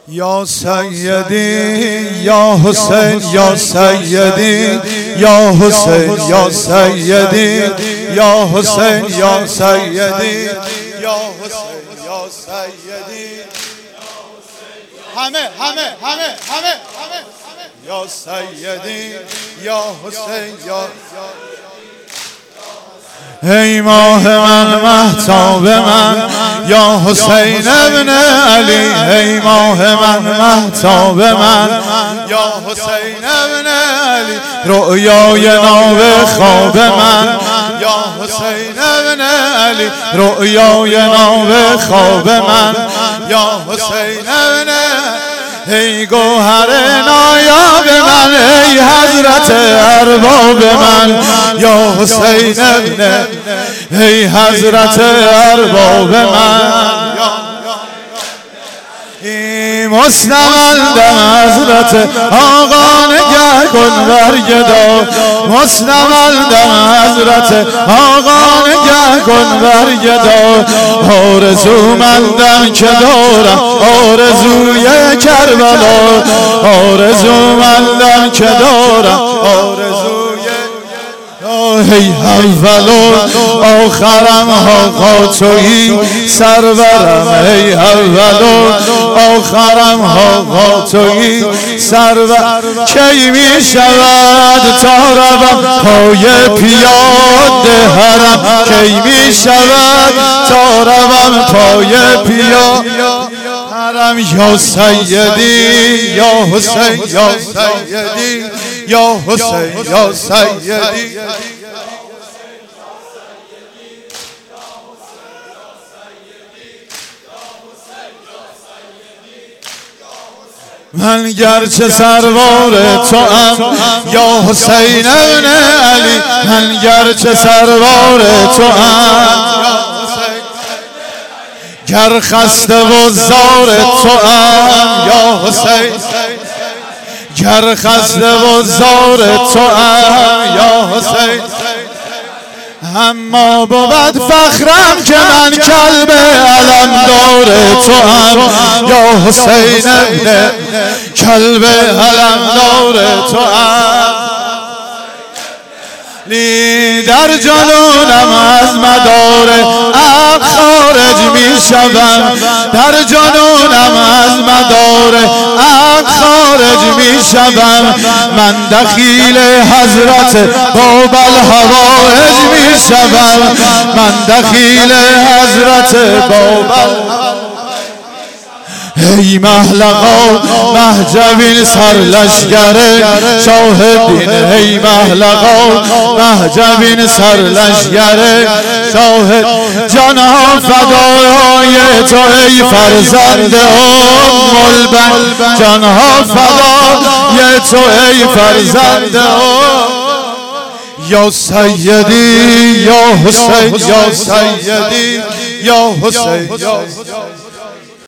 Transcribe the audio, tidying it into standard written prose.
یا سیدی یا حسین یا سیدی یا حسین یا سیدی یا حسین یا سیدی یا حسین یا سیدی همه یا سیدی یا حسین یا ای ماه من مهتاب من یا حسین ابن علی ای ماه من مهتاب من یا حسین ابن علی رؤیای ناب خواب من یا حسین ابن علی رؤیای ناب خواب من یا حسین ابن ای گوهر نایاب من ای حضرت ارباب من یا حسین ابن ای حضرت ارباب من ای مستمندم حضرت آقا نگه کن برگدا مستمندم حضرت آقا نگه کن برگدا آرزومندم که دارم آرزوی کربلا آرزومندم که دارم آرزوی ای اول و آخرم آقا تویی سرورم ای اول و آخرم آقا تویی سرور کی می شود تا روم پای پیاده حرم کی می شود تا روم پای پیاده حرم یا سیدی یا حسین یا سیدی یا حسین یا سیدی من گرچه سروار تو ام یا حسین ابن علی من گرچه سروار تو ام گر خسته و زار تو ام یا حسین گر خسته و زار تو ام یا حسین اما بود فخرم که من کلب علمدار تو ام یا حسین ابن کلب علمدار تو ام لی در جنونم از مدار عقل خارج می شوم در جنونم از مدار عقل خارج می شوم من دخیل حضرت باب الحوائج می شوم من دخیل حضرت باب ای محلقا مهجوین سرلشگر شاهدین ای محلقا مهجوین سرلشگر شاهد جانها فدای تو ای فرزند ام البن جانها فدای تو ای فرزند یا سیدی یا حسین یا سیدی یا حسین